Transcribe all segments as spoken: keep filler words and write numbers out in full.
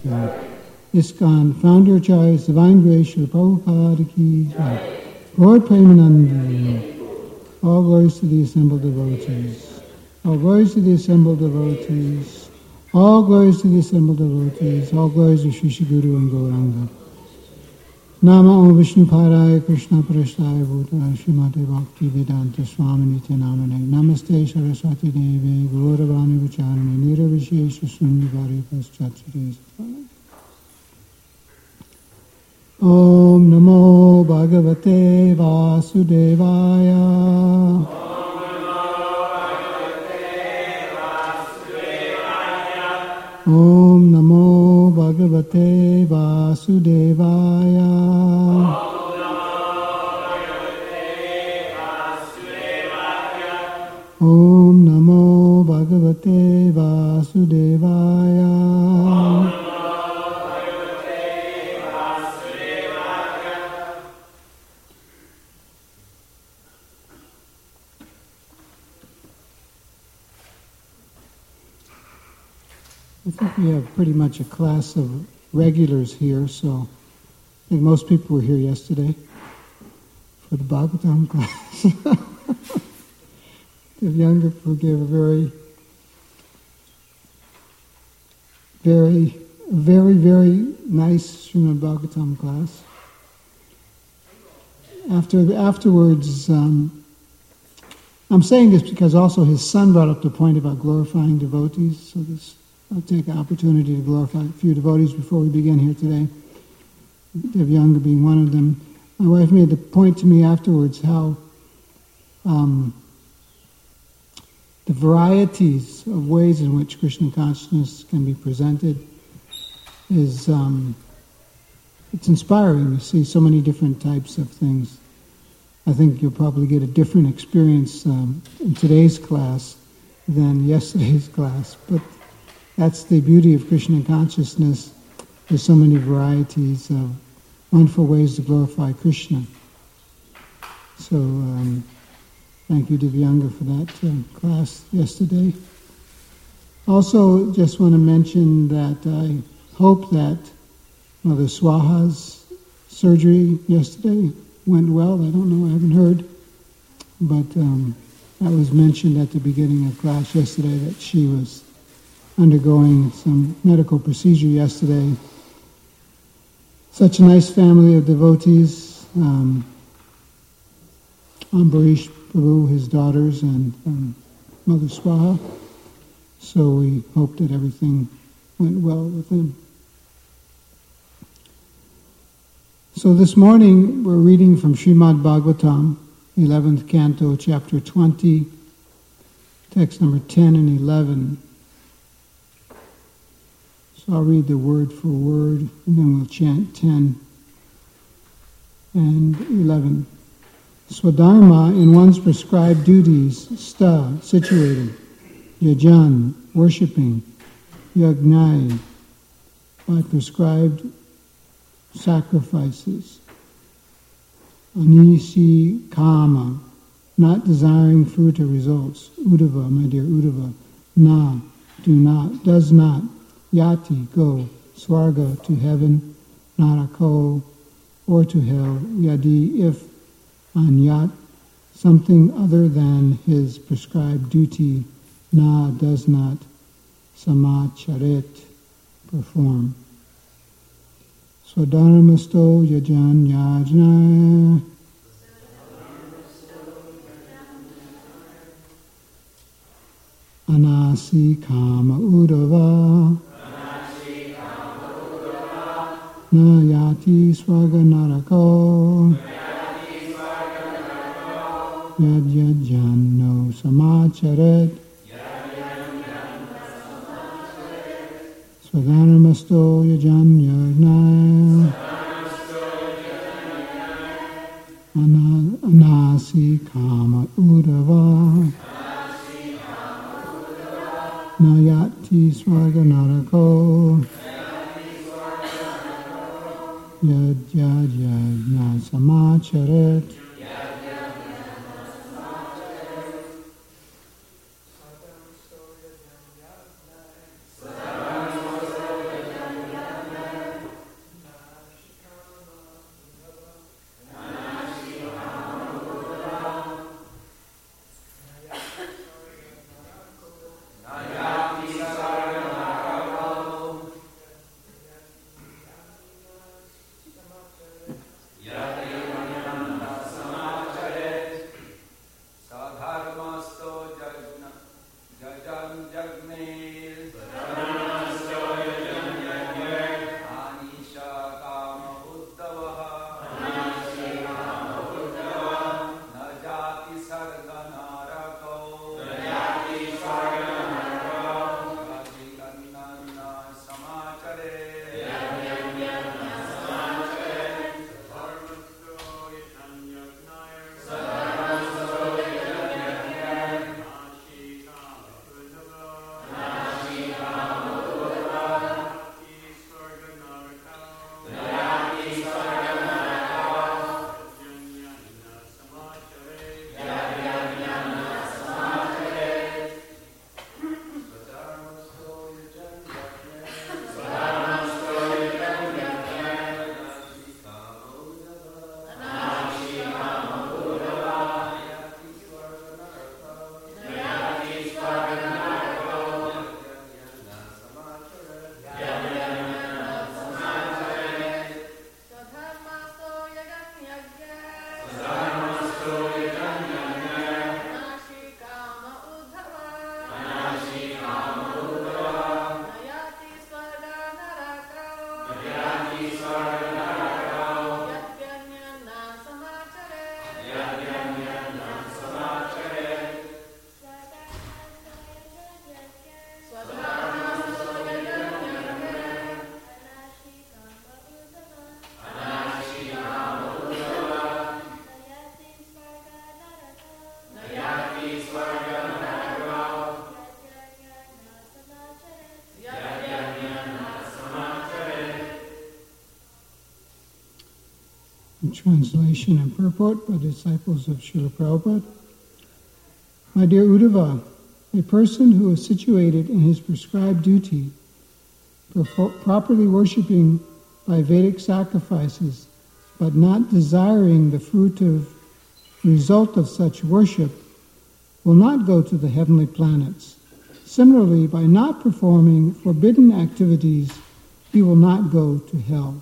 Jai. ISKCON Founder Acharya Divine Grace Srila Prabhupada Ki Jai. Lord Premanandi. All glories to the assembled devotees. All glories to the assembled devotees. All glories to the assembled devotees. All glories to Shri Shri Guru and Gauranga. Nama Om Vishnu Padaya Krishna Prasthaya Bhutaya Srimate Bhakti Vedanta Swami Namane Namaste Saraswati Devi Gauravani Vacharane Nira Vishesha Sundavari Paschatri. Om Namo Bhagavate Vasudevaya. Om Namo Bhagavate Vasudevaya. Om Namo Bhagavate Vasudevaya. I think we have pretty much a class of regulars here, so I think most people were here yesterday for the Bhagavatam class. The younger people gave a very, very, very, very nice Srimad Bhagavatam class. After afterwards, um, I'm saying this because also his son brought up the point about glorifying devotees, so this I'll take an opportunity to glorify a few devotees before we begin here today, Dev Younger being one of them. My wife made the point to me afterwards how um, the varieties of ways in which Krishna consciousness can be presented is, um, it's inspiring to see so many different types of things. I think you'll probably get a different experience um, in today's class than yesterday's class, but that's the beauty of Krishna consciousness. There's so many varieties of wonderful ways to glorify Krishna. So, um, thank you, Divyanga, for that uh, class yesterday. Also, just want to mention that I hope that Mother Swaha's surgery yesterday went well. I don't know, I haven't heard. But um, that was mentioned at the beginning of class yesterday that she was undergoing some medical procedure yesterday. Such a nice family of devotees. Um, Ambarish Prabhu, his daughters, and um, Mother Swaha. So we hope that everything went well with them. So this morning we're reading from Srimad Bhagavatam, eleventh canto, chapter twenty, text number ten and eleven. So I'll read the word for word, and then we'll chant ten and eleven. Swadharma, in one's prescribed duties, sta, situated, yajan, worshipping, yagnai, by prescribed sacrifices, anisi kama, not desiring fruit or results, udava, my dear udava, na, do not, does not, yati, go, swarga, to heaven, narako, or to hell, yadi, if, anyat, something other than his prescribed duty, na, does not, samacharet, perform. Swadharmasto yajan yajna, anasi kama udava, na yati swaga narako, yad yad janno samacharet, swadharmasto yajan yajna, anasi kama udava, nayati swarga narako, yad yad yad na samacharet. Translation and purport by disciples of Srila Prabhupada. My dear Uddhava, a person who is situated in his prescribed duty, properly worshipping by Vedic sacrifices, but not desiring the fruit of result of such worship, will not go to the heavenly planets. Similarly, by not performing forbidden activities, he will not go to hell.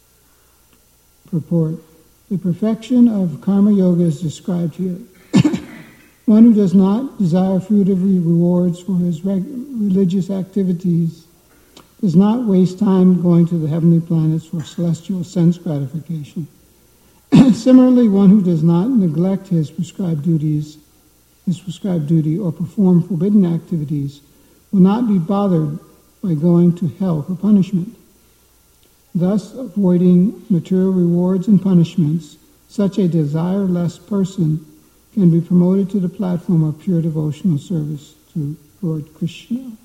Purport. The perfection of karma yoga is described here. One who does not desire fruit of rewards for his reg- religious activities does not waste time going to the heavenly planets for celestial sense gratification. Similarly, one who does not neglect his prescribed duties, his prescribed duty, or perform forbidden activities will not be bothered by going to hell for punishment. Thus, avoiding material rewards and punishments, such a desireless person can be promoted to the platform of pure devotional service to Lord Krishna.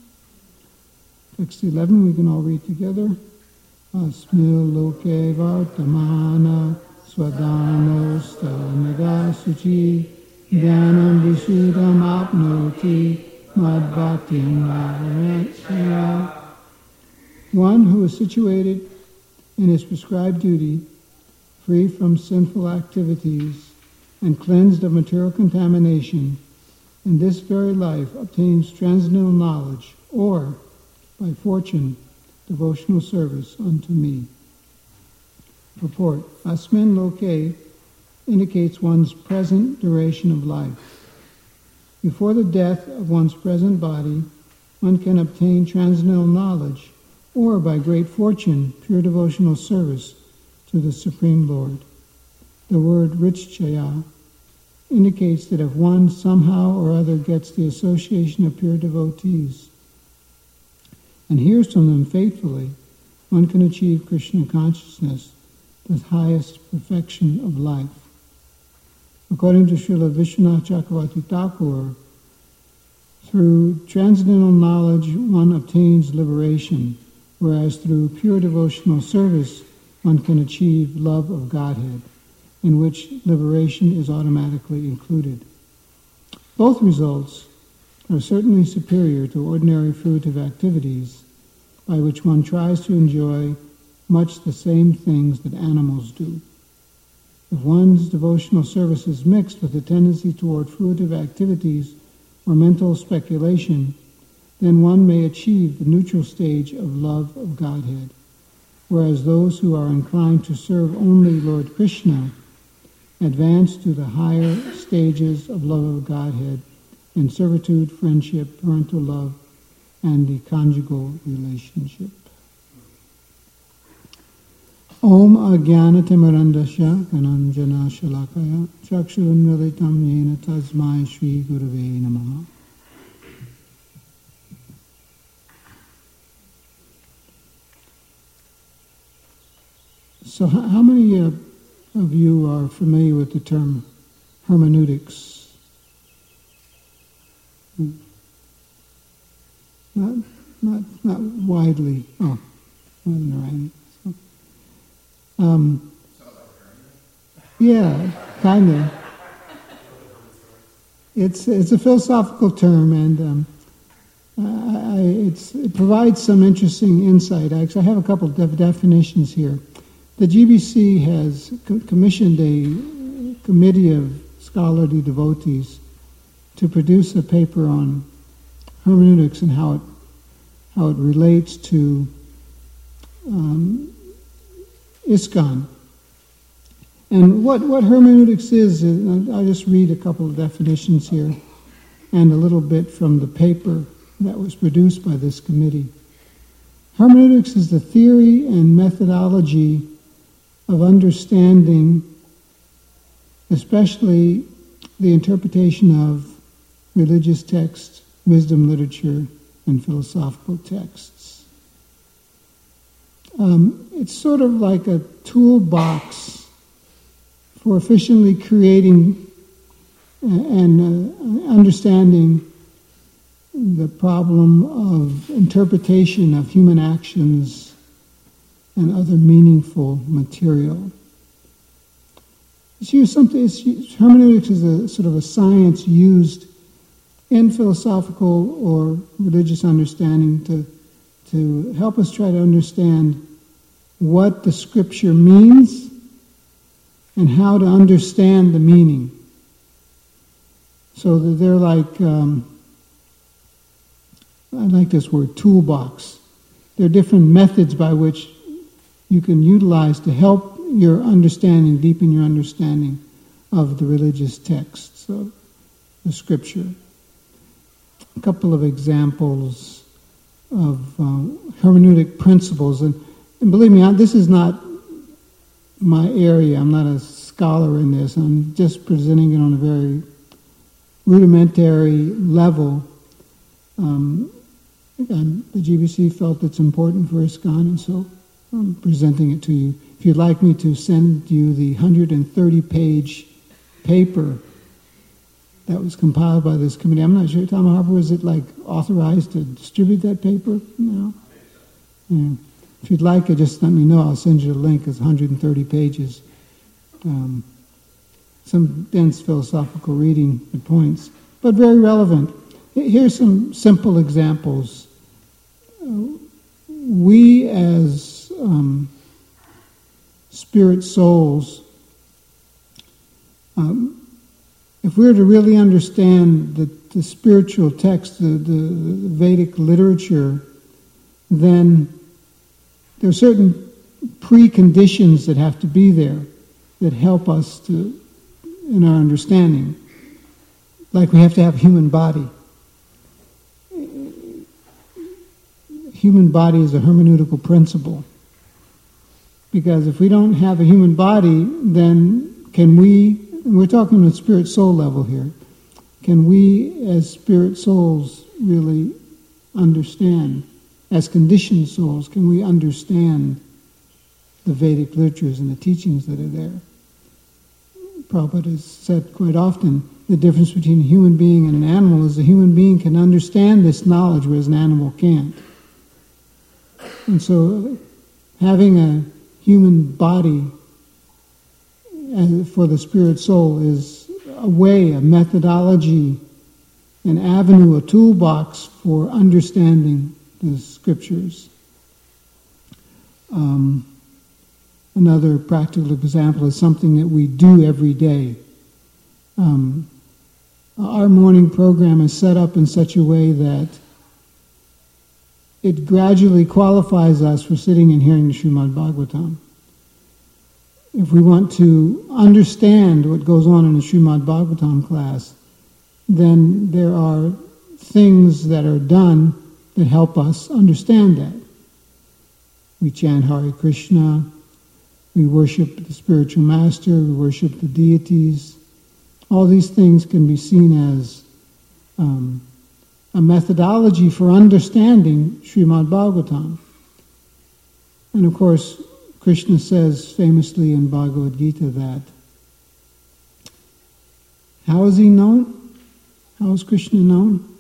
Text eleven, we can all read together. Asmil loke vartamana swadano stanada suci dhanam visudam apnoti madbhaktim navaratya. One who is situated in his prescribed duty, free from sinful activities, and cleansed of material contamination, in this very life obtains transcendental knowledge, or, by fortune, devotional service unto me. Purport. Asmin loke indicates one's present duration of life. Before the death of one's present body, one can obtain transcendental knowledge, or by great fortune, pure devotional service to the Supreme Lord. The word richchaya indicates that if one somehow or other gets the association of pure devotees and hears from them faithfully, one can achieve Krishna consciousness, the highest perfection of life. According to Srila Vishwanath Chakravarti Thakur, through transcendental knowledge one obtains liberation, whereas through pure devotional service one can achieve love of Godhead, in which liberation is automatically included. Both results are certainly superior to ordinary fruitive activities by which one tries to enjoy much the same things that animals do. If one's devotional service is mixed with a tendency toward fruitive activities or mental speculation, then one may achieve the neutral stage of love of Godhead, whereas those who are inclined to serve only Lord Krishna advance to the higher stages of love of Godhead in servitude, friendship, parental love, and the conjugal relationship. Om Ajnanatimirandasya Kananjana Shalakaya Chakshurunmilitam Yena Tasmai Shri Gurave Namaha. So how many uh, of you are familiar with the term hermeneutics? Not, not, not widely. Oh, wasn't around. So, um, yeah, kind of. It's it's a philosophical term, and um, I, it's, it provides some interesting insight. Actually, I have a couple of definitions here. The G B C has co- commissioned a committee of scholarly devotees to produce a paper on hermeneutics and how it how it relates to um, ISKCON. And what, what hermeneutics is, is, I'll just read a couple of definitions here and a little bit from the paper that was produced by this committee. Hermeneutics is the theory and methodology of understanding, especially the interpretation of religious texts, wisdom literature, and philosophical texts. Um, it's sort of like a toolbox for efficiently creating and uh, understanding the problem of interpretation of human actions and other meaningful material. It's used something. It's used, hermeneutics is a sort of a science used in philosophical or religious understanding to to help us try to understand what the scripture means and how to understand the meaning. So that they're like, um, I like this word, toolbox. There are different methods by which you can utilize to help your understanding, deepen your understanding of the religious texts of the scripture. A couple of examples of uh, hermeneutic principles. And, and believe me, I, this is not my area. I'm not a scholar in this. I'm just presenting it on a very rudimentary level. Um, and the G B C felt it's important for ISKCON, and so I'm presenting it to you. If you'd like me to send you the one hundred thirty page paper that was compiled by this committee. I'm not sure, Tom Harper, was it like authorized to distribute that paper? No? Yeah. If you'd like it, just let me know. I'll send you the link. It's one hundred thirty pages. Um, some dense philosophical reading at points, but very relevant. Here's some simple examples. Uh, we as um, spirit souls, um, if we were to really understand the, the spiritual text, the, the, the Vedic literature, then there are certain preconditions that have to be there that help us to, in our understanding. Like we have to have a human body. Human body is a hermeneutical principle. Because if we don't have a human body, then can we, we're talking on a spirit-soul level here, can we as spirit souls really understand, as conditioned souls, can we understand the Vedic literatures and the teachings that are there? Prabhupada has said quite often, the difference between a human being and an animal is a human being can understand this knowledge, whereas an animal can't. And so having a human body for the spirit soul is a way, a methodology, an avenue, a toolbox for understanding the scriptures. Um, another practical example is something that we do every day. Um, our morning program is set up in such a way that it gradually qualifies us for sitting and hearing the Srimad Bhagavatam. If we want to understand what goes on in the Srimad Bhagavatam class, then there are things that are done that help us understand that. We chant Hare Krishna, we worship the spiritual master, we worship the deities. All these things can be seen as um, a methodology for understanding Srimad Bhagavatam. And of course, Krishna says famously in Bhagavad Gita that, how is he known? How is Krishna known?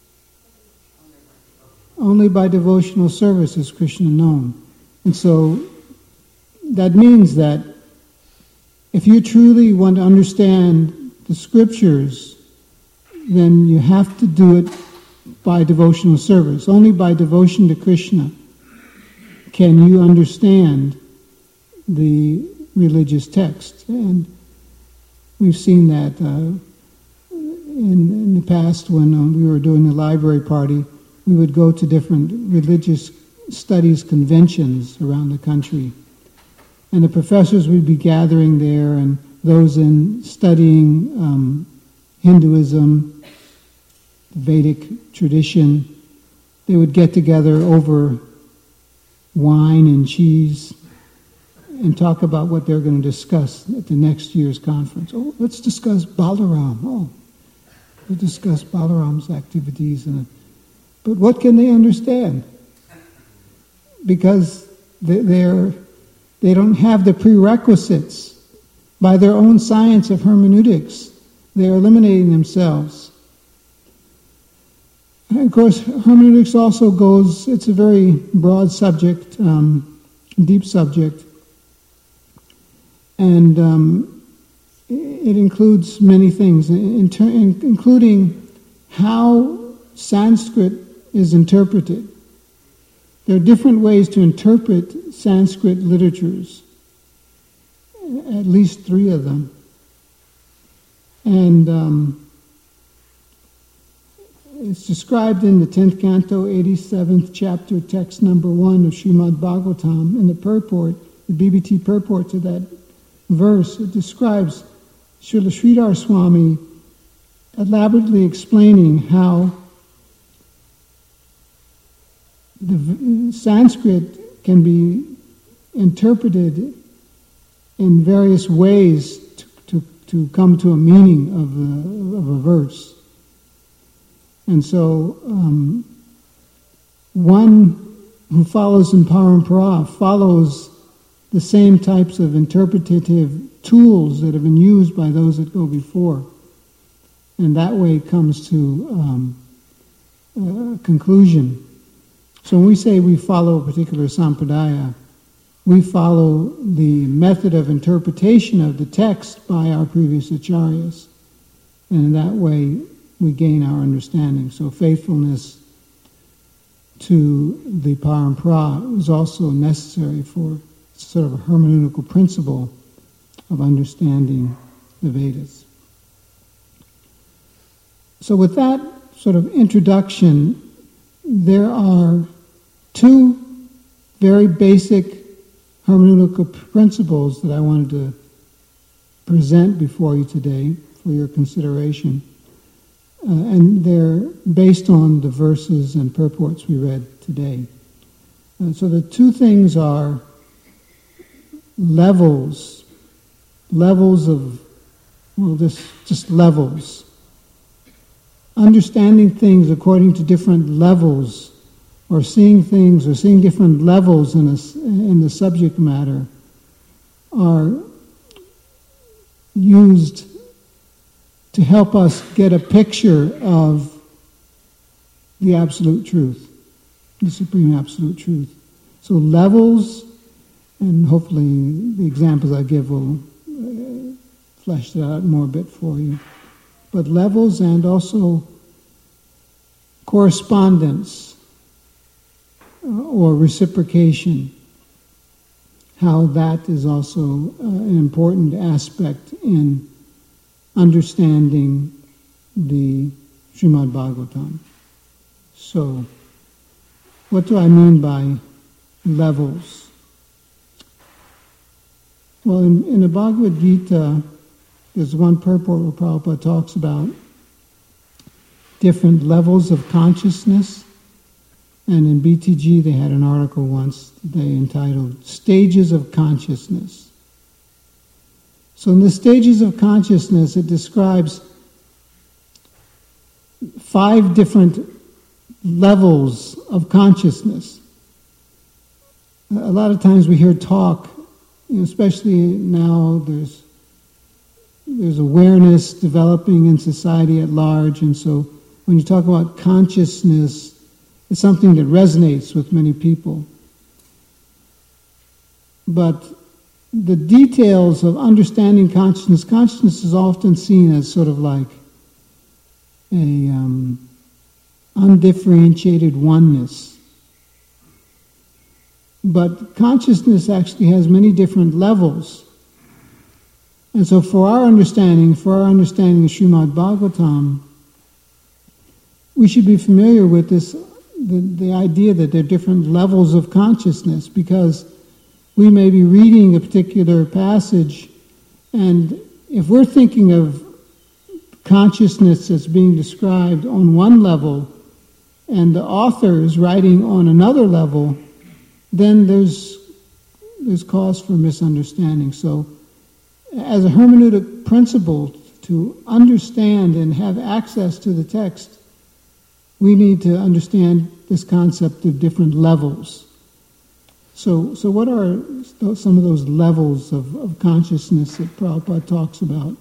Only by devotional service is Krishna known. And so that means that if you truly want to understand the scriptures, then you have to do it by devotional service. Only by devotion to Krishna can you understand the religious text. And we've seen that uh, in, in the past when uh, we were doing the library party, we would go to different religious studies conventions around the country. And the professors would be gathering there, and those in studying um, Hinduism, Vedic tradition, they would get together over wine and cheese and talk about what they're going to discuss at the next year's conference. Oh, let's discuss Balaram. Oh, we'll discuss Balaram's activities. And, but what can they understand? Because they're, they don't have the prerequisites. By their own science of hermeneutics, they are eliminating themselves. And of course, hermeneutics also goes, it's a very broad subject, um, deep subject, and um, it includes many things, in ter- including how Sanskrit is interpreted. There are different ways to interpret Sanskrit literatures, at least three of them. And um, it's described in the tenth canto, eighty-seventh chapter, text number one of Srimad Bhagavatam, in the purport, the B B T purport to that verse. It describes Srila Sridhar Swami elaborately explaining how the Sanskrit can be interpreted in various ways to, to, to come to a meaning of a, of a verse. And so um, one who follows in Parampara follows the same types of interpretative tools that have been used by those that go before. And that way comes to um, a conclusion. So when we say we follow a particular sampradaya, we follow the method of interpretation of the text by our previous acharyas. And in that way, we gain our understanding. So faithfulness to the parampara is also necessary for sort of a hermeneutical principle of understanding the Vedas. So with that sort of introduction, there are two very basic hermeneutical principles that I wanted to present before you today for your consideration. Uh, and they're based on the verses and purports we read today. And so the two things are levels, levels of, well, this, just levels. Understanding things according to different levels, or seeing things, or seeing different levels in, a, in the subject matter, are used to help us get a picture of the absolute truth, the supreme absolute truth. So levels, and hopefully the examples I give will uh, flesh that out more a bit for you. But levels and also correspondence uh, or reciprocation, how that is also uh, an important aspect in understanding the Srimad Bhagavatam. So, what do I mean by levels? Well, in, in the Bhagavad Gita, there's one purport where Prabhupada talks about different levels of consciousness. And in B T G, they had an article once they entitled Stages of Consciousness. So in the stages of consciousness, it describes five different levels of consciousness. A lot of times we hear talk, you know, especially now there's there's awareness developing in society at large, and so when you talk about consciousness, it's something that resonates with many people. But the details of understanding consciousness, consciousness is often seen as sort of like a um, undifferentiated oneness. But consciousness actually has many different levels. And so for our understanding, for our understanding of Srimad Bhagavatam, we should be familiar with this, the, the idea that there are different levels of consciousness, because we may be reading a particular passage, and if we're thinking of consciousness as being described on one level, and the author is writing on another level, then there's there's cause for misunderstanding. So, as a hermeneutic principle, to understand and have access to the text, we need to understand this concept of different levels. So, so what are some of those levels of, of consciousness that Prabhupada talks about?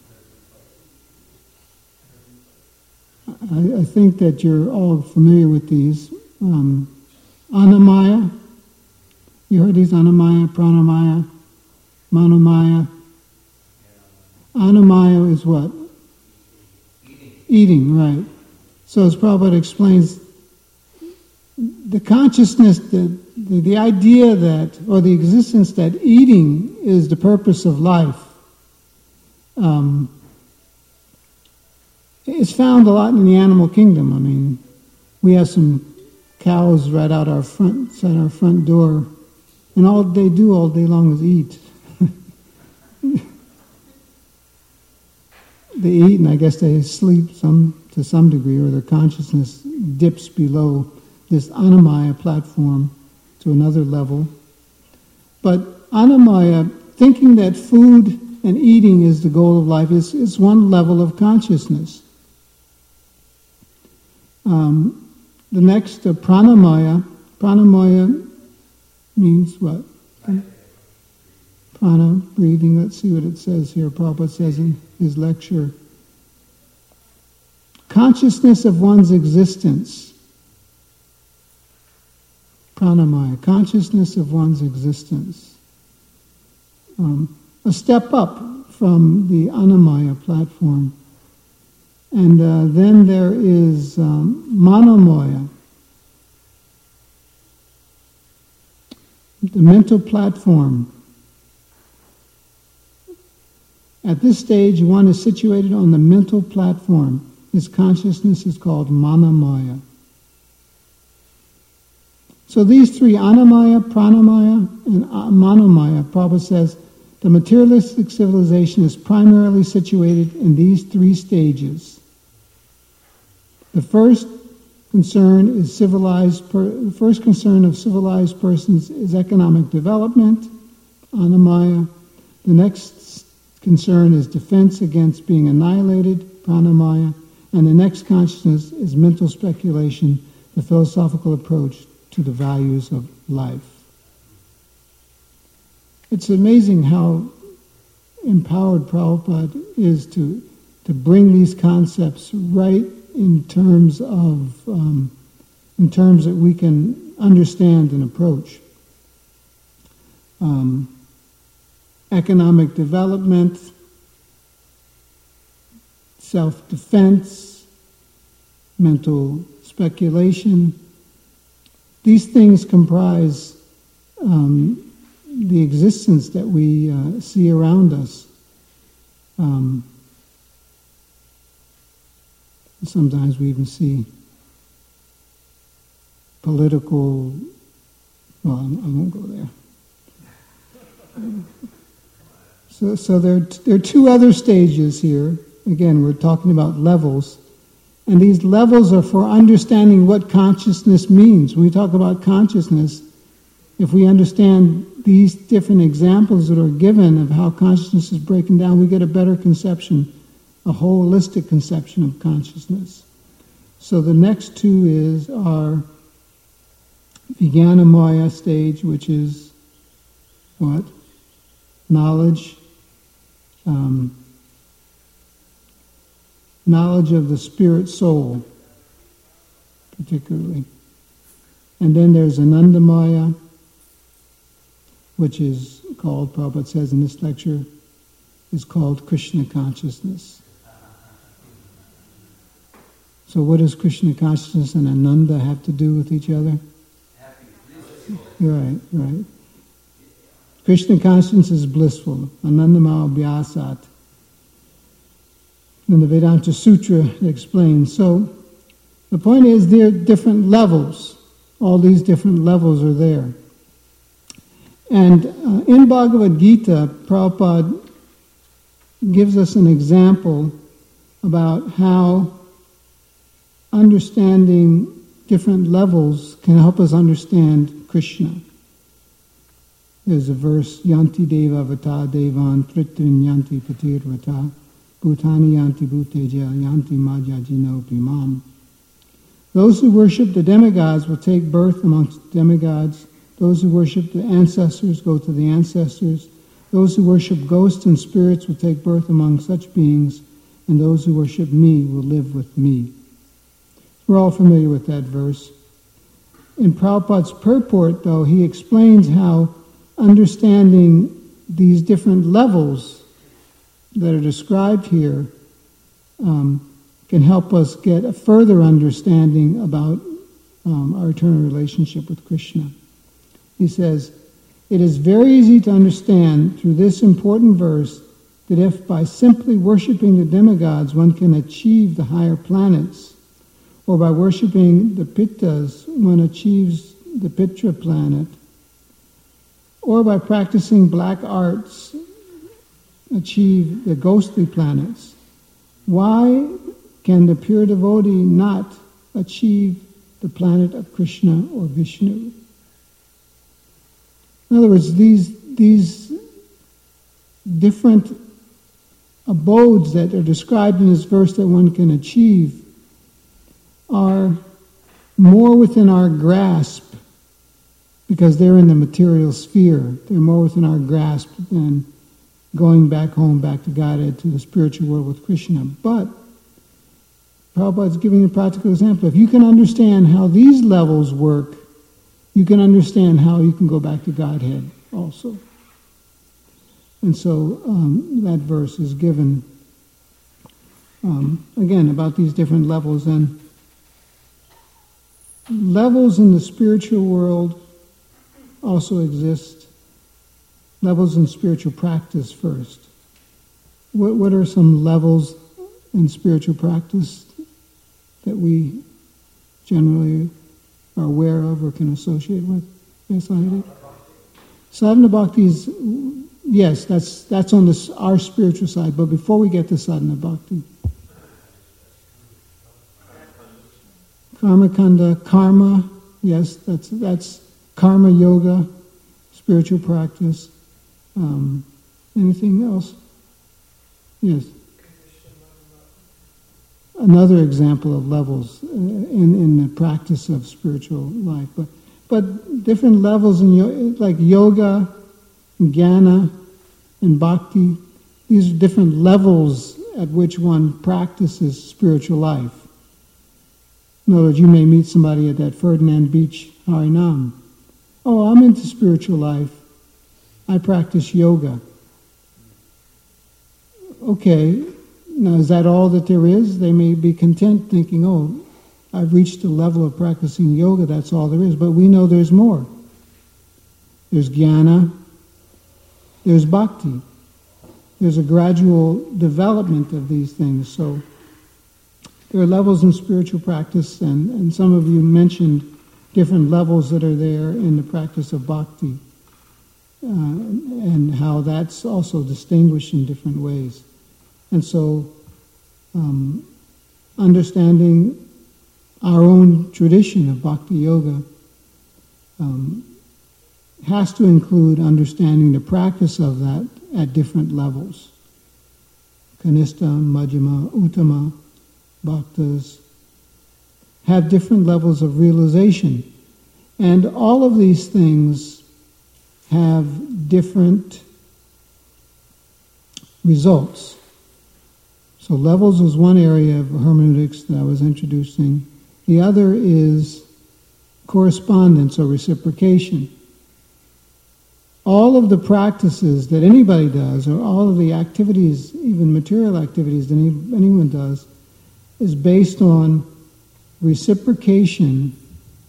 I, I think that you're all familiar with these. Um, Annamaya, you heard these? Annamaya, Pranamaya, Manomaya. Annamaya is what? Eating. Eating, right. So as Prabhupada explains, the consciousness, the, the, the idea that, or the existence that eating is the purpose of life, um, is found a lot in the animal kingdom. I mean, we have some cows right out our front, at our front door, and all they do all day long is eat. They eat, and I guess they sleep some to some degree, or their consciousness dips below this Annamaya platform to another level. But Annamaya, thinking that food and eating is the goal of life, is, is one level of consciousness. Um, the next, uh, Pranamaya, Pranamaya means what? Prana, breathing. Let's see what it says here. Prabhupada says in his lecture. Consciousness of one's existence. Pranamaya, consciousness of one's existence. Um, a step up from the Annamaya platform. And uh, then there is um, Manomaya, the mental platform. At this stage, one is situated on the mental platform. His consciousness is called Manomaya. So these three, Annamaya, Pranamaya, and Manomaya, Prabhupada says, the materialistic civilization is primarily situated in these three stages. The first concern is civilized. Per, the first concern of civilized persons is economic development, Annamaya. The next concern is defense against being annihilated, Pranamaya. And the next consciousness is mental speculation, the philosophical approach to the values of life. It's amazing how empowered Prabhupada is to, to bring these concepts right in terms of um, in terms that we can understand and approach. Um, economic development, self-defense, mental speculation. These things comprise um, the existence that we uh, see around us. Um, sometimes we even see political, well, I won't go there. So, so there, there are two other stages here. Again, we're talking about levels. And these levels are for understanding what consciousness means. When we talk about consciousness, if we understand these different examples that are given of how consciousness is breaking down, we get a better conception, a holistic conception of consciousness. So the next two is our Vijnanamaya stage, which is what? Knowledge. Um, knowledge of the spirit soul, particularly. And then there's Anandamaya, which is called, Prabhupada says in this lecture, is called Krishna consciousness. So what does Krishna consciousness and Ananda have to do with each other? Right, right. Krishna consciousness is blissful. Anandamaya Abhyasat. And the Vedanta Sutra explains. So the point is there are different levels. All these different levels are there. And uh, in Bhagavad Gita, Prabhupada gives us an example about how understanding different levels can help us understand Krishna. There's a verse, Yanti Deva Vata Devan Tritrin Yanti Patir Vata Bhutani Yanti Bhuteja Yanti Majajino Pimam. Those who worship the demigods will take birth amongst demigods. Those who worship the ancestors go to the ancestors. Those who worship ghosts and spirits will take birth among such beings, and those who worship me will live with me. We're all familiar with that verse. In Prabhupada's purport, though, he explains how understanding these different levels that are described here um, can help us get a further understanding about um, our eternal relationship with Krishna. He says, it is very easy to understand through this important verse that if by simply worshipping the demigods one can achieve the higher planets, or by worshipping the Pittas one achieves the Pitra planet, or by practicing black arts achieve the ghostly planets, why can the pure devotee not achieve the planet of Krishna or Vishnu? In other words, these, these different abodes that are described in this verse that one can achieve are more within our grasp because they're in the material sphere. They're more within our grasp than going back home, back to Godhead, to the spiritual world with Krishna. But Prabhupada's giving a practical example. If you can understand how these levels work, you can understand how you can go back to Godhead also. And so um, that verse is given, um, again, about these different levels. And levels in the spiritual world also exist. Levels in spiritual practice first. What, what are some levels in spiritual practice that we generally are aware of or can associate with? Yes, Lahiri? Sadhana Bhakti is, yes, that's that's on this, our spiritual side. But before we get to Sadhana Bhakti, Karma Kanda, karma, yes, that's that's karma yoga, spiritual practice. Um, anything else? Yes. Another example of levels in, in the practice of spiritual life, but but different levels in yo- like yoga, jnana, and bhakti. These are different levels at which one practices spiritual life. In other words, you may meet somebody at that Ferdinand Beach Harinam. Oh, I'm into spiritual life. I practice yoga. Okay, now is that all that there is? They may be content thinking, oh, I've reached a level of practicing yoga, that's all there is. But we know there's more. There's jnana, there's bhakti. There's a gradual development of these things. So there are levels in spiritual practice, and, and some of you mentioned different levels that are there in the practice of bhakti, uh, and how that's also distinguished in different ways. And so um, understanding our own tradition of bhakti yoga um, has to include understanding the practice of that at different levels. Kanista, Majjhima, Uttama, Bhaktas have different levels of realization. And all of these things have different results. So levels is one area of hermeneutics that I was introducing. The other is correspondence or reciprocation. All of the practices that anybody does, or all of the activities, even material activities that any, anyone does, is based on reciprocation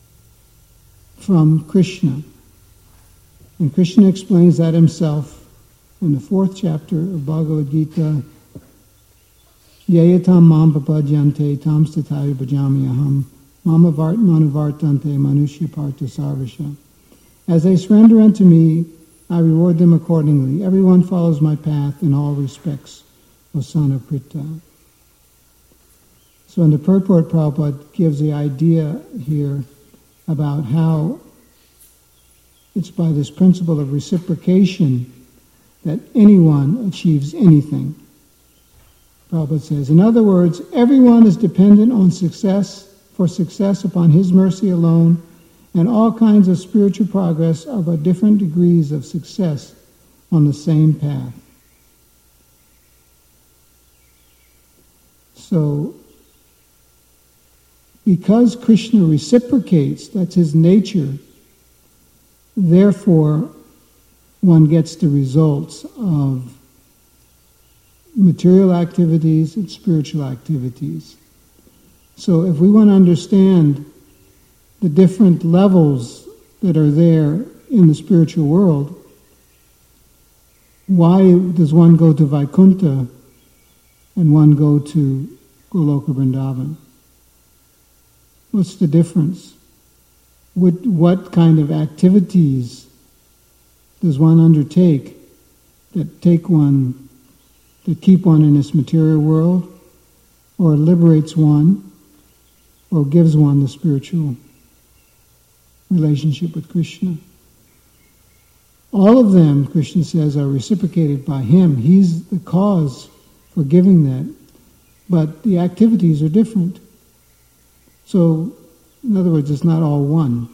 from Krishna. And Krishna explains that himself in the fourth chapter of Bhagavad Gita. Yayatam mam papajyante tam stataya bhajami aham mama vart manuvartante manushya parta sarvasha. As they surrender unto me, I reward them accordingly. Everyone follows my path in all respects, O son of Pritha. So in the purport, Prabhupada gives the idea here about how It's by this principle of reciprocation that anyone achieves anything. Prabhupada says, in other words, everyone is dependent on success, for success upon his mercy alone, and all kinds of spiritual progress are but different degrees of success on the same path. So, because Krishna reciprocates, that's his nature, therefore one gets the results of material activities and spiritual activities. So if we want to understand the different levels that are there in the spiritual world, why does one go to Vaikuntha and one go to Goloka Vrindavan? What's the difference? What, what kind of activities does one undertake that take one, that keep one in this material world, or liberates one, or gives one the spiritual relationship with Krishna? All of them, Krishna says, are reciprocated by him. He's the cause for giving that. But the activities are different. So, in other words, it's not all one.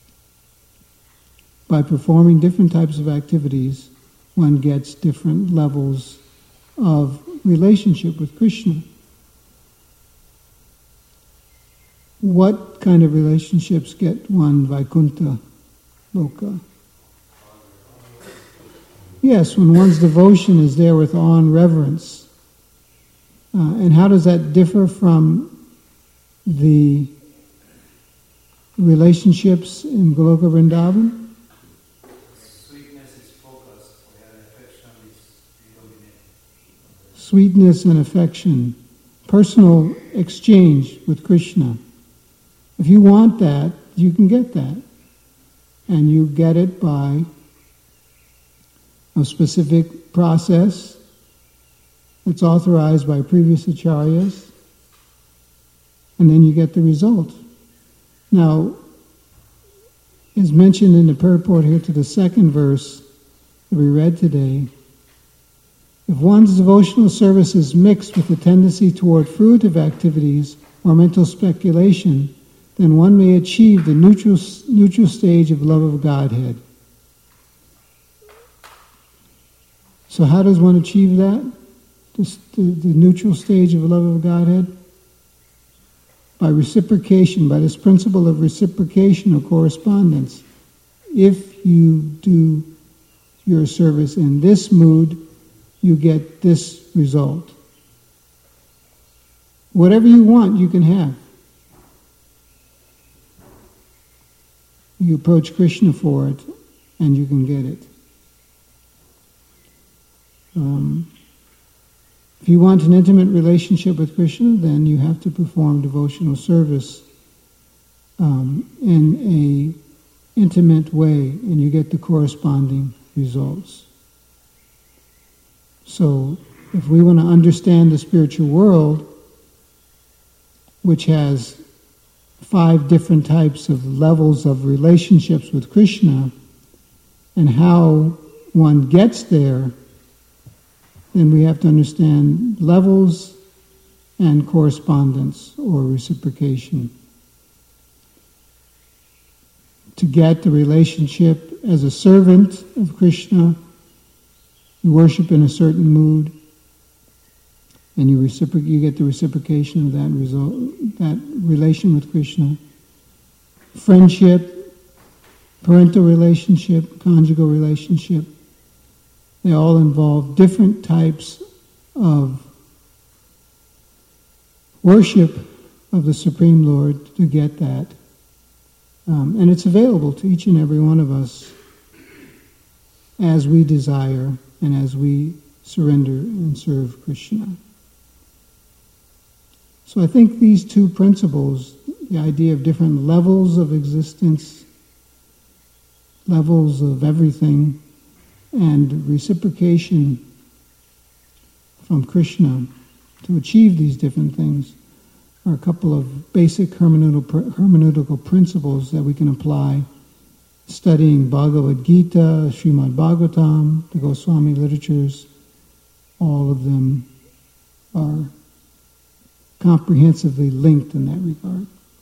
By performing different types of activities, one gets different levels of relationship with Krishna. What kind of relationships get one Vaikuntha Loka? Yes, when one's devotion is there with awe and reverence. Uh, and how does that differ from the relationships in Goloka Vrindavan? Sweetness is focused, where affection is predominating. Sweetness and affection, personal exchange with Krishna. If you want that, you can get that. And you get it by a specific process that's authorized by previous acharyas, and then you get the result. Now, as mentioned in the purport here to the second verse that we read today, if one's devotional service is mixed with a tendency toward fruitive activities or mental speculation, then one may achieve the neutral, neutral stage of love of Godhead. So how does one achieve that? The, the, the neutral stage of love of Godhead? By reciprocation, by this principle of reciprocation or correspondence. If you do your service in this mood, you get this result. Whatever you want, you can have. You approach Krishna for it, and you can get it. Um, if you want an intimate relationship with Krishna, then you have to perform devotional service um, in a intimate way, and you get the corresponding results. So, if we want to understand the spiritual world, which has five different types of levels of relationships with Krishna, and how one gets there, then we have to understand levels and correspondence or reciprocation. To get the relationship as a servant of Krishna, you worship in a certain mood, and you recipro- you get the reciprocation of that result, that relation with Krishna. Friendship, parental relationship, conjugal relationship, they all involve different types of worship of the Supreme Lord to get that. Um, and it's available to each and every one of us as we desire and as we surrender and serve Krishna. So I think these two principles, the idea of different levels of existence, levels of everything, and reciprocation from Krishna to achieve these different things are a couple of basic hermeneutical, hermeneutical principles that we can apply studying Bhagavad Gita, Srimad Bhagavatam, the Goswami literatures, all of them are comprehensively linked in that regard.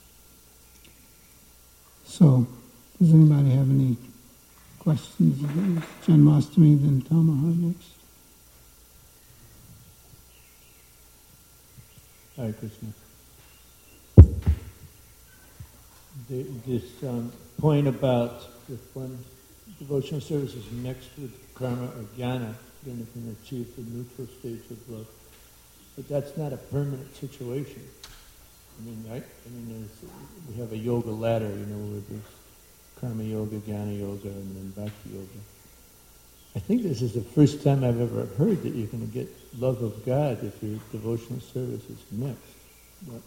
So, does anybody have any questions? Janmashtami, then Tamahar next. Hare Krishna. The, this um, point about if one devotional service is mixed with karma or jnana, then it can achieve the neutral stage of love. But that's not a permanent situation. I mean, right? I mean, there's, we have a yoga ladder, you know, where there's karma yoga, jnana yoga, and then bhakti yoga. I think this is the first time I've ever heard that you're going to get love of God if your devotional service is mixed. But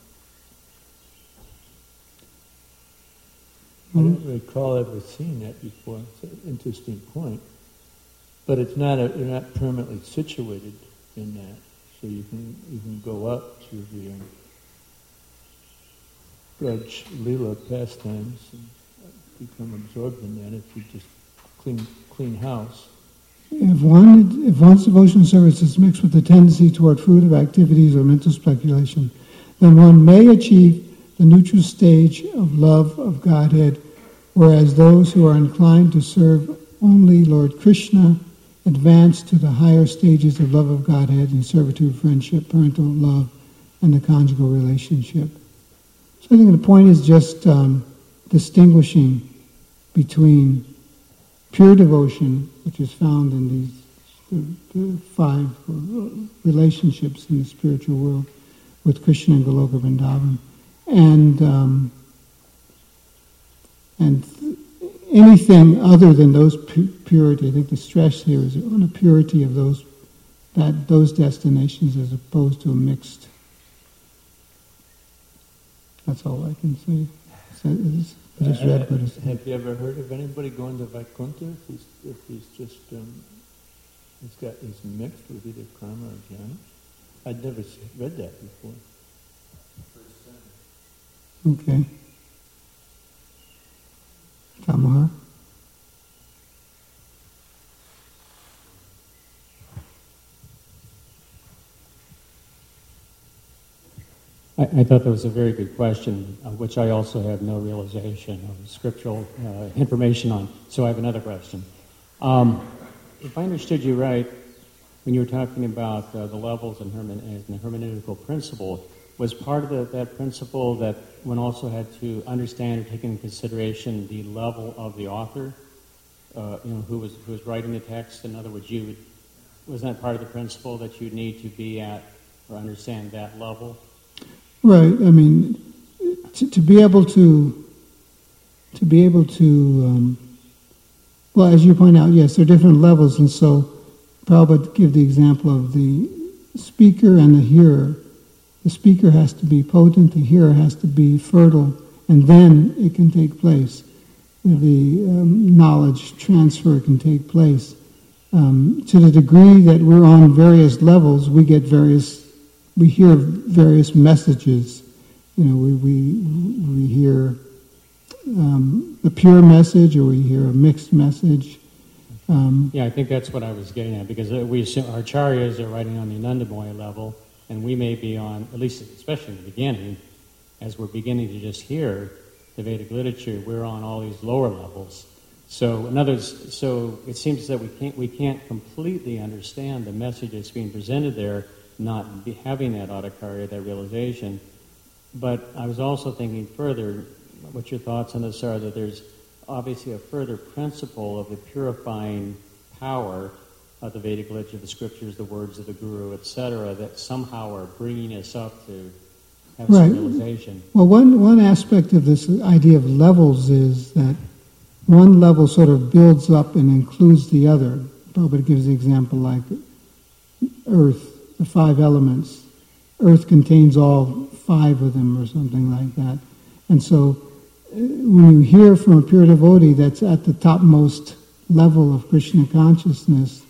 I don't recall ever seeing that before. It's an interesting point. But it's not a, you're not permanently situated in that. So you can you can go up to the um, Braj Leela pastimes and become absorbed in that if you just clean clean house. If one if one's devotional service is mixed with a tendency toward fruitive activities or mental speculation, then one may achieve the neutral stage of love of Godhead, whereas those who are inclined to serve only Lord Krishna advance to the higher stages of love of Godhead in servitude, friendship, parental love, and the conjugal relationship. So I think the point is just um, distinguishing between pure devotion, which is found in these the, the five relationships in the spiritual world with Krishna and Goloka Vrindavan, and um, and anything other than those pu- purity. I think the stress here is on the purity of those that those destinations as opposed to a mixed. That's all I can say. So it's, I just read what it said. Have you ever heard of anybody going to Vaikuntha if he's, if he's just um, he's got he's mixed with either karma or jnana? I'd never read that before. Okay. Tamahar? I, I thought that was a very good question, uh, which I also have no realization of scriptural uh, information on. So I have another question. Um, if I understood you right, when you were talking about uh, the levels in, hermen- in the hermeneutical principle, was part of the, that principle that one also had to understand or take into consideration the level of the author, uh, you know, who was who was writing the text? In other words, you would, was that part of the principle that you need to be at or understand that level? Right. I mean, to, to be able to to be able to um, well, as you point out, yes, there are different levels, and so Prabhupada give the example of the speaker and the hearer. The speaker has to be potent, the hearer has to be fertile, and then it can take place. The um, knowledge transfer can take place. Um, to the degree that we're on various levels, we get various, we hear various messages. You know, we we, we hear um, the pure message, or we hear a mixed message. Um, yeah, I think that's what I was getting at, because we assume our acharyas are writing on the Anandamoya level, and we may be on, at least especially in the beginning, as we're beginning to just hear the Vedic literature, we're on all these lower levels. So, in other words, so it seems that we can't we can't completely understand the message that's being presented there, not be having that adhikariya, that realization. But I was also thinking further, what your thoughts on this are, that there's obviously a further principle of the purifying power of the Vedic literature, the scriptures, the words of the Guru, et cetera, that somehow are bringing us up to have right. some realization. Well, one, one aspect of this idea of levels is that one level sort of builds up and includes the other. Prabhupada gives the example like earth, the five elements. Earth contains all five of them or something like that. And so when you hear from a pure devotee that's at the topmost level of Krishna consciousness,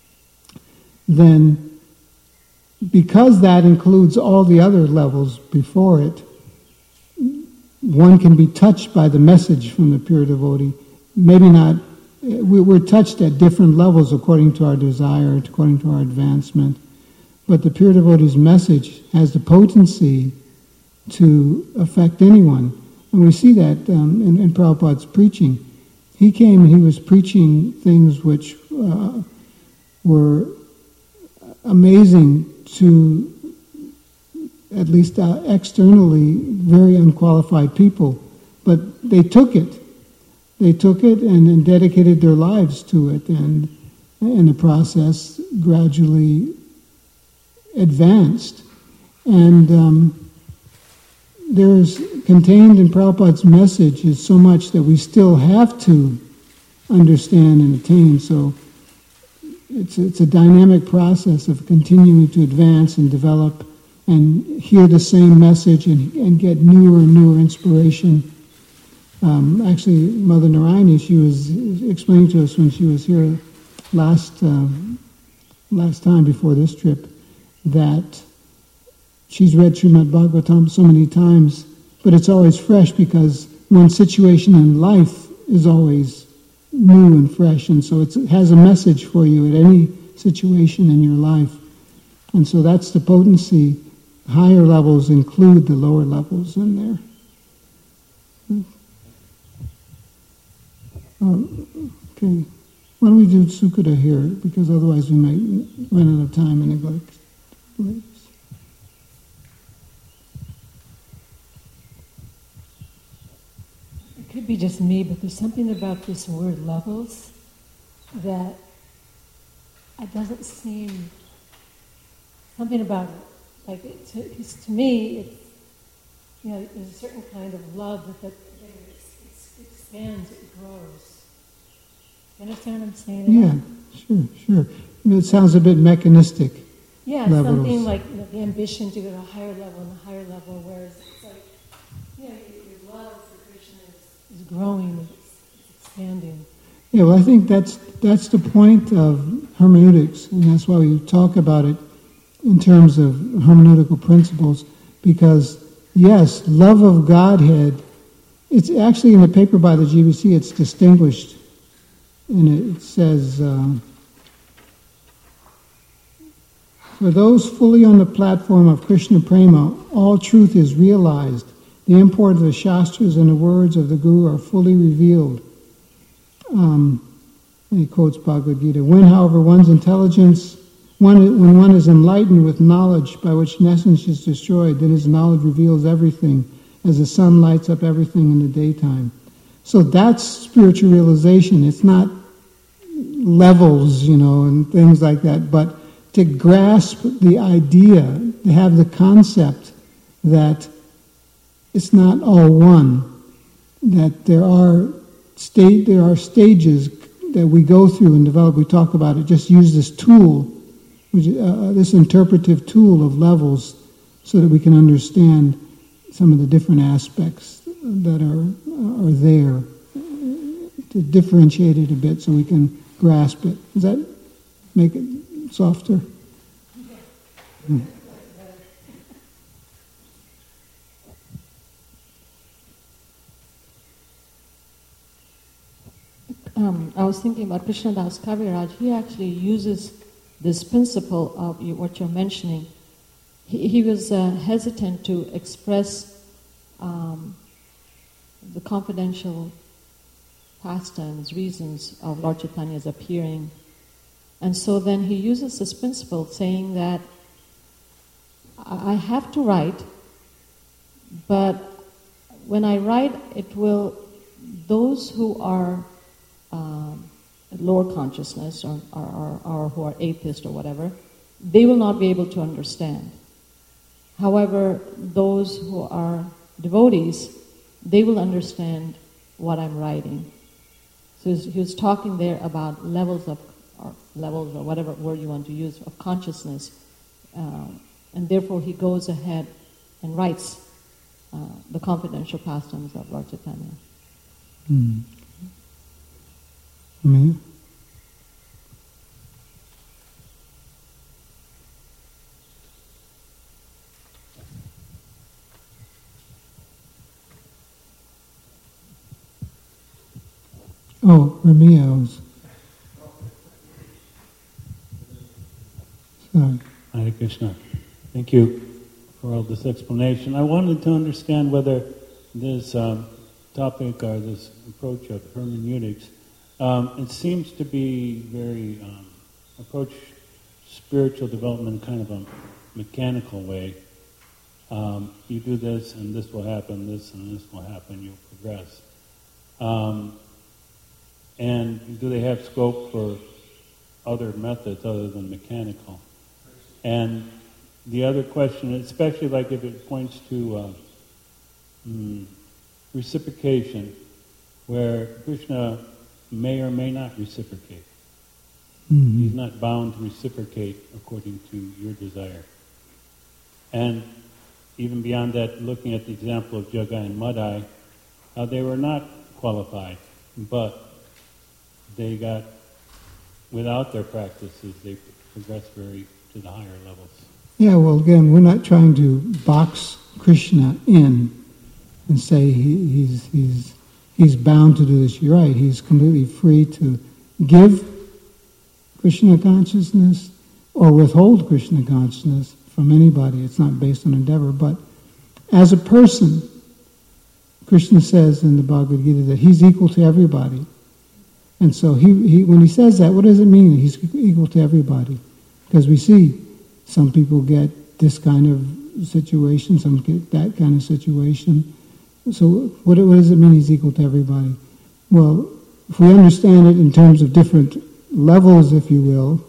then because that includes all the other levels before it, one can be touched by the message from the pure devotee, maybe not, we, we're touched at different levels according to our desire, according to our advancement. But the pure devotee's message has the potency to affect anyone. And we see that um, in, in Prabhupada's preaching. He came and he was preaching things which uh, were amazing to, at least uh, externally, very unqualified people. But they took it. They took it and, and dedicated their lives to it, and in the process gradually advanced. And um, there's contained in Prabhupada's message is so much that we still have to understand and attain. So it's it's a dynamic process of continuing to advance and develop and hear the same message and, and get newer and newer inspiration. Um, actually, Mother Narayani, she was explaining to us when she was here last um, last time before this trip, that she's read Srimad Bhagavatam so many times, but it's always fresh because one situation in life is always new and fresh, and so it's, it has a message for you at any situation in your life. And so that's the potency. Higher levels include the lower levels in there. Um, okay, why don't we do Sukada here, because otherwise we might run out of time and neglect. It could be just me, but there's something about this word levels that it doesn't seem, something about it. Like, it, to, it's, to me, it's, you know, there's a certain kind of love that, that, that it expands, it grows. You understand what I'm saying? Yeah, sure, sure. I mean, it sounds a bit mechanistic. Yeah, levels. Something like, you know, the ambition to go to a higher level and a higher level, whereas it's like, you know, your, your love for Krishna is, is growing, it's, it's expanding. Yeah, well, I think that's that's the point of hermeneutics, and that's why we talk about it in terms of hermeneutical principles, because, yes, love of Godhead, it's actually in the paper by the G B C, it's distinguished, and it says, uh, for those fully on the platform of Krishna Prema, all truth is realized. The import of the Shastras and the words of the Guru are fully revealed. Um, and he quotes Bhagavad Gita. When, however, one's intelligence One, when one is enlightened with knowledge by which essence is destroyed, then his knowledge reveals everything, as the sun lights up everything in the daytime. So that's spiritual realization. It's not levels, you know, and things like that, but to grasp the idea, to have the concept that it's not all one, that there are state, there are stages that we go through and develop. We talk about it. Just use this tool. Which, uh, this interpretive tool of levels, so that we can understand some of the different aspects that are are there, to differentiate it a bit so we can grasp it. Does that make it softer? Hmm. Um, I was thinking about Krishnadas Kaviraj. He actually uses this principle of what you're mentioning. He, he was uh, hesitant to express um, the confidential pastimes, reasons of Lord Chaitanya's appearing. And so then he uses this principle saying that I have to write, but when I write, it will, those who are um, lower consciousness or, or, or, or who are atheists or whatever, they will not be able to understand. However, those who are devotees, they will understand what I'm writing. So he was talking there about levels of, or levels or whatever word you want to use, of consciousness. Um, and therefore he goes ahead and writes uh, the confidential pastimes of Lord Chaitanya. Hmm. Amen. Oh, for me, I was. Sorry. Hare Krishna. Thank you for all this explanation. I wanted to understand whether this um, topic or this approach of hermeneutics, um, it seems to be very um, approach spiritual development in kind of a mechanical way. Um, you do this and this will happen, this and this will happen, you'll progress. Um, and do they have scope for other methods other than mechanical? And the other question, especially like if it points to uh, mm, reciprocation, where Krishna may or may not reciprocate. Mm-hmm. He's not bound to reciprocate according to your desire. And even beyond that, looking at the example of Jagai and Madai, uh, they were not qualified, but they got, without their practices, they progressed very to the higher levels. Yeah, well, again, we're not trying to box Krishna in and say he, he's he's he's bound to do this. You're right. He's completely free to give Krishna consciousness or withhold Krishna consciousness from anybody. It's not based on endeavor. But as a person, Krishna says in the Bhagavad Gita that he's equal to everybody. And so he, he when he says that, what does it mean that he's equal to everybody? Because we see some people get this kind of situation, some get that kind of situation. So what, what does it mean he's equal to everybody? Well, if we understand it in terms of different levels, if you will,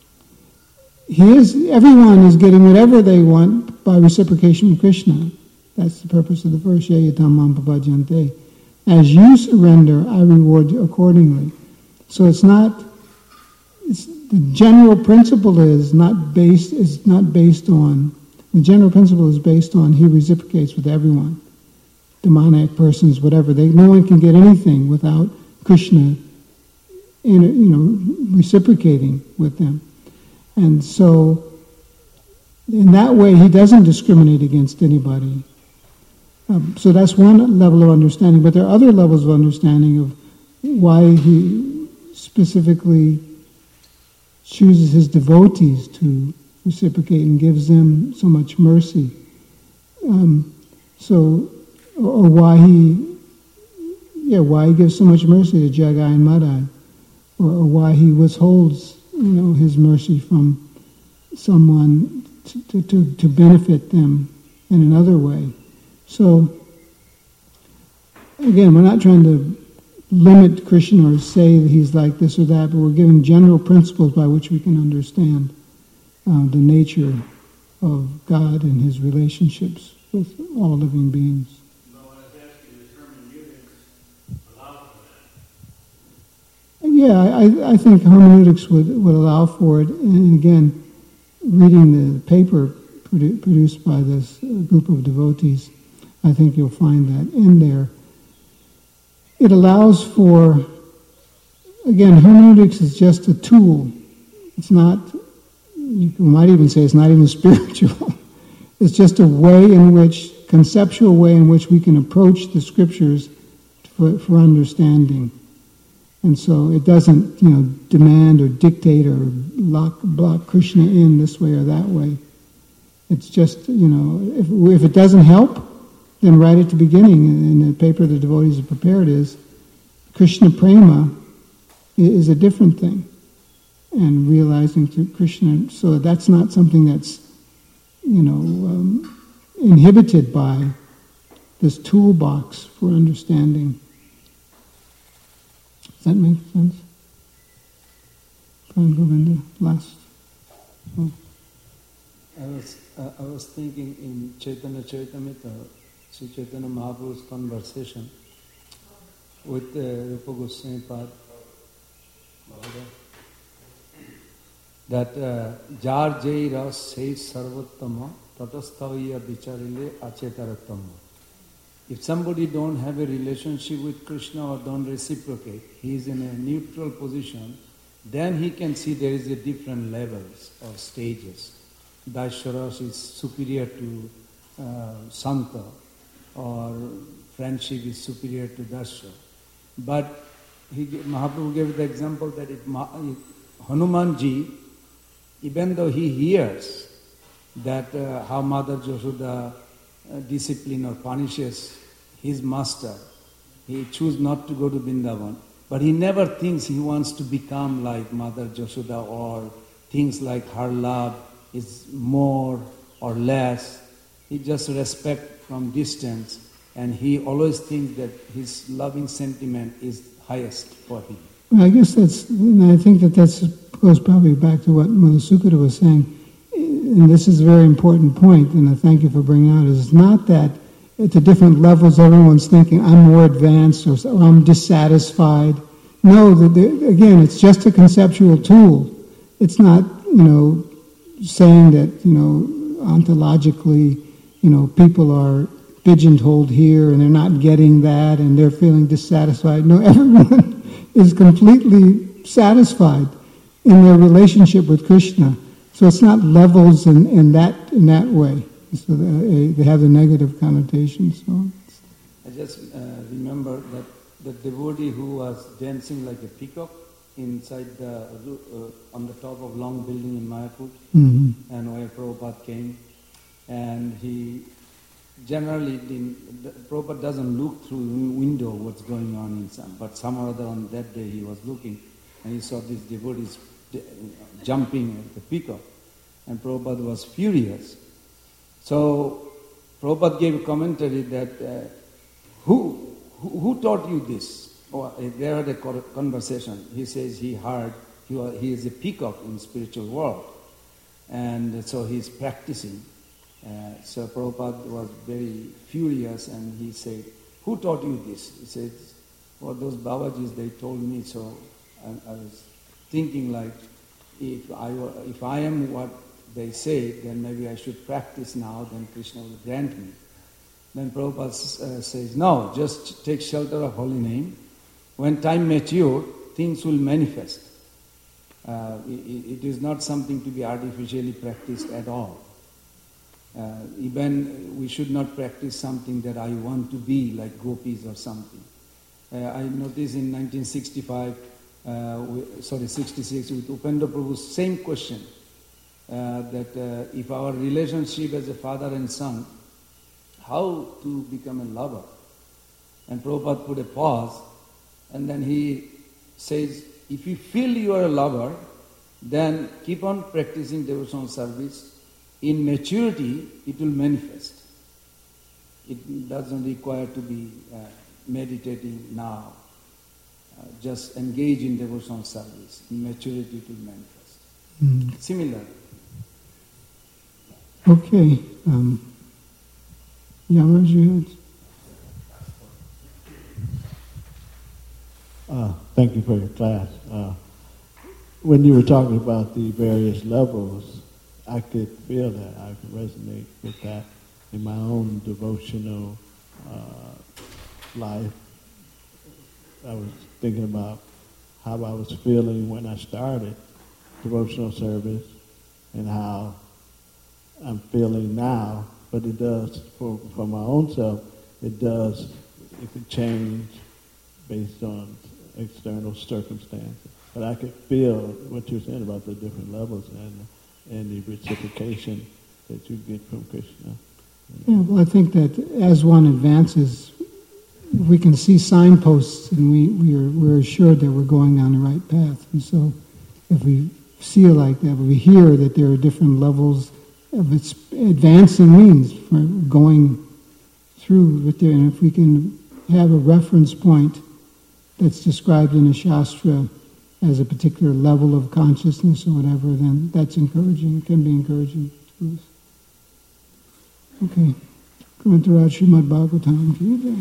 he is, everyone is getting whatever they want by reciprocation from Krishna. That's the purpose of the verse, Yayatam mam pabhajante. As you surrender, I reward you accordingly. So it's not, it's, the general principle is not based, is not based on, the general principle is based on he reciprocates with everyone. Demoniac persons, whatever, they, no one can get anything without Krishna in, you know, reciprocating with them. And so, in that way, he doesn't discriminate against anybody. Um, so that's one level of understanding. But there are other levels of understanding of why he specifically chooses his devotees to reciprocate and gives them so much mercy. Um, so, or, or why he, yeah, why he gives so much mercy to Jagai and Madai, or, or why he withholds, you know, his mercy from someone to, to, to benefit them in another way. So, again, we're not trying to limit Krishna or say that he's like this or that, but we're giving general principles by which we can understand uh, the nature of God and his relationships with all living beings. Yeah, I, I think hermeneutics would, would allow for it. And again, reading the paper produ- produced by this group of devotees, I think you'll find that in there. It allows for, again, hermeneutics is just a tool. It's not, you might even say it's not even spiritual. It's just a way in which, conceptual way in which we can approach the scriptures for, for understanding. And so it doesn't, you know, demand or dictate or lock, block Krishna in this way or that way. It's just, you know, if, if it doesn't help, then right at the beginning, in the paper the devotees have prepared, is Krishna prema is a different thing. And realizing through Krishna, so that's not something that's, you know, um, inhibited by this toolbox for understanding. Does that make sense? Pran Govinda, last. Oh. I was uh, I was thinking in Chaitanya Charitamrita, Sri Chaitanya Mahaprabhu's conversation with uh, Rupa Goswami Pad, that jar jai ras sei sarvottama tatasthavya vicharile achetarattama. If somebody don't have a relationship with Krishna or don't reciprocate, he is in a neutral position, then he can see there is a different levels or stages. Daisharas is superior to uh, Santa, or friendship is superior to Dasya. But he, Mahaprabhu gave the example that if, Ma, if Hanumanji, even though he hears that uh, how Mother Yashoda uh, discipline or punishes his master, he chooses not to go to Vrindavan, but he never thinks he wants to become like Mother Yashoda or things like her love is more or less. He just respects from distance, and he always thinks that his loving sentiment is highest for him. Well, I guess that's, and I think that that's goes probably back to what Mother Sukata was saying, and this is a very important point, and I thank you for bringing it out, is it's not that at the different levels everyone's thinking, I'm more advanced, or, or I'm dissatisfied. No, the, the, again, it's just a conceptual tool. It's not, you know, saying that, you know, ontologically, you know, people are pigeonholed here and they're not getting that and they're feeling dissatisfied. No, everyone is completely satisfied in their relationship with Krishna. So it's not levels in, in that in that way. So they, they have the negative connotation. So I just uh, remember that the devotee who was dancing like a peacock inside the uh, on the top of long building in Mayapur, mm-hmm. and where Prabhupada came, and he generally didn't, the, Prabhupada doesn't look through window what's going on inside, but somehow or other on that day he was looking, and he saw these devotees jumping at the peacock, and Prabhupada was furious. So Prabhupada gave a commentary that uh, who, who who taught you this? Oh, they had a conversation. He says he heard he, was, he is a peacock in spiritual world, and so he's practicing. Uh, so Prabhupada was very furious, and he said, "Who taught you this?" He said, "Well, those Babajis, they told me." So I, I was thinking, like, if I were, if I am what they say, then maybe I should practice now. Then Krishna will grant me. Then Prabhupada uh, says, "No, just take shelter of holy name. When time matures, things will manifest. Uh, it, it is not something to be artificially practiced at all. Uh, even we should not practice something that I want to be, like gopis or something." Uh, I noticed in nineteen sixty-five, uh, we, sorry, sixty-six, with Upendra Prabhu's same question, uh, that uh, if our relationship as a father and son, how to become a lover? And Prabhupada put a pause, and then he says, if you feel you are a lover, then keep on practicing devotional service. In maturity, it will manifest. It doesn't require to be uh, meditating now. Uh, just engage in devotional service. In maturity, it will manifest. mm. Similar. Okay. Um, Yamaraj, you had? Uh, thank you for your class. Uh, when you were talking about the various levels, I could feel that. I could resonate with that in my own devotional uh, life. I was thinking about how I was feeling when I started devotional service and how I'm feeling now. But it does, for, for my own self, it does, it could change based on external circumstances. But I could feel what you're saying about the different levels and and the reciprocation that you get from Krishna. Yeah, well, I think that as one advances, we can see signposts, and we, we are, we're assured that we're going down the right path. And so if we feel like that, we hear that there are different levels of its advancing means for going through with there. And if we can have a reference point that's described in a Shastra as a particular level of consciousness or whatever, then that's encouraging. It can be encouraging to us. Okay. Gramantaraj Srimad Bhagavatam ki jai.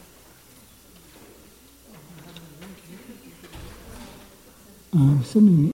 Uh, sending